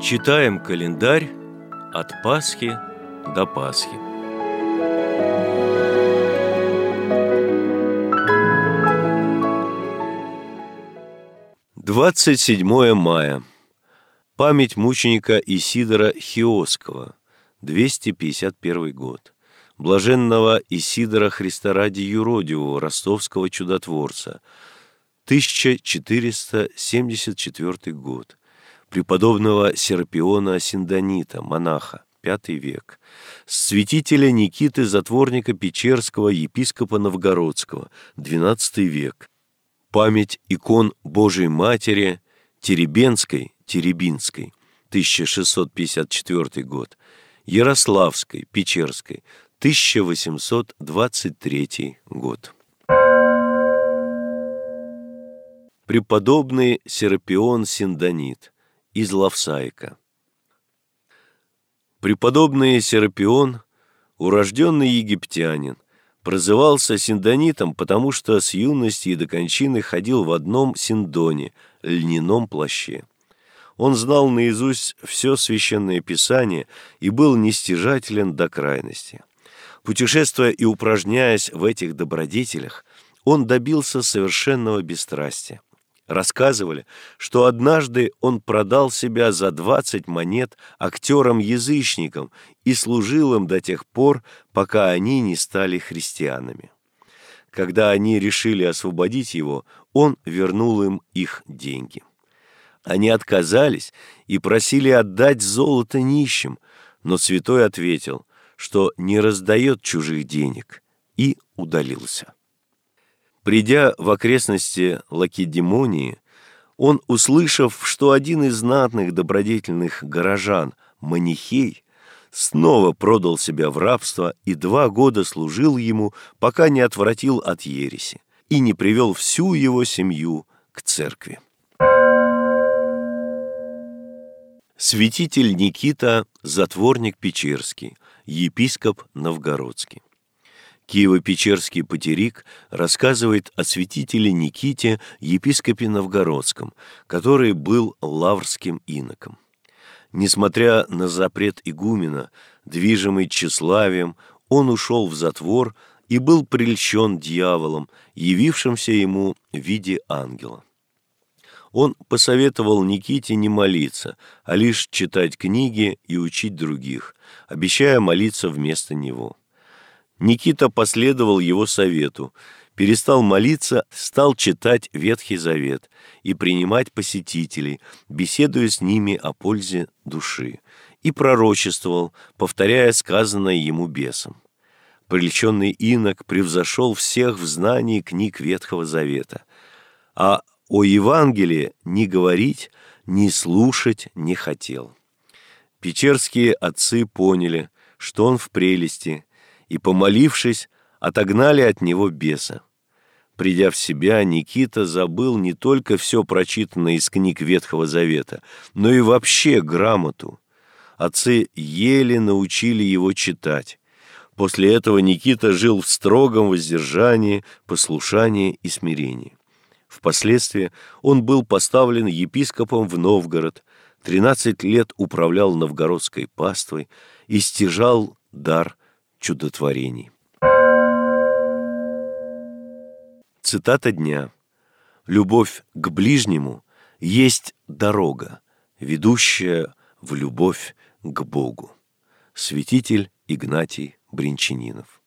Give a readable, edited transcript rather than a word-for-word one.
Читаем календарь от Пасхи до Пасхи. Двадцать 27 мая. Память мученика Исидора Хиосского, 251 год. Блаженного Исидора Христа ради юродивого, ростовского чудотворца, 1474 год. Преподобного Серапиона Синдонита, монаха, V век. Святителя Никиты Затворника Печерского, епископа Новгородского, XII век. Память икон Божией Матери Теребинской, 1654 год. Ярославской, Печерской, 1823 год. Преподобный Серапион Синдонит из Лавсаика. Преподобный Серапион, урожденный египтянин, прозывался Синдонитом, потому что с юности и до кончины ходил в одном синдоне, льняном плаще. Он знал наизусть все священное писание и был нестяжателен до крайности. Путешествуя и упражняясь в этих добродетелях, он добился совершенного бесстрастия. Рассказывали, что однажды он продал себя за 20 монет актерам-язычникам и служил им до тех пор, пока они не стали христианами. Когда они решили освободить его, он вернул им их деньги. Они отказались и просили отдать золото нищим, но святой ответил, что не раздает чужих денег, и удалился. Придя в окрестности Лакедемонии, он, услышав, что один из знатных добродетельных горожан, Манихей, снова продал себя в рабство и 2 года служил ему, пока не отвратил от ереси и не привел всю его семью к церкви. Святитель Никита Затворник Печерский, епископ Новгородский. Киево-Печерский патерик рассказывает о святителе Никите, епископе Новгородском, который был лаврским иноком. Несмотря на запрет игумена, движимый тщеславием, он ушел в затвор и был прельщен дьяволом, явившимся ему в виде ангела. Он посоветовал Никите не молиться, а лишь читать книги и учить других, обещая молиться вместо него. Никита последовал его совету, перестал молиться, стал читать Ветхий Завет и принимать посетителей, беседуя с ними о пользе души, и пророчествовал, повторяя сказанное ему бесом. Прельщенный инок превзошел всех в знании книг Ветхого Завета, а о Евангелии ни говорить, ни слушать не хотел. Печерские отцы поняли, что он в прелести, и, помолившись, отогнали от него беса. Придя в себя, Никита забыл не только все прочитанное из книг Ветхого Завета, но и вообще грамоту. Отцы еле научили его читать. После этого Никита жил в строгом воздержании, послушании и смирении. Впоследствии он был поставлен епископом в Новгород, 13 лет управлял новгородской паствой и стяжал дар чудотворений. Цитата дня. «Любовь к ближнему есть дорога, ведущая в любовь к Богу». Святитель Игнатий Бринчанинов.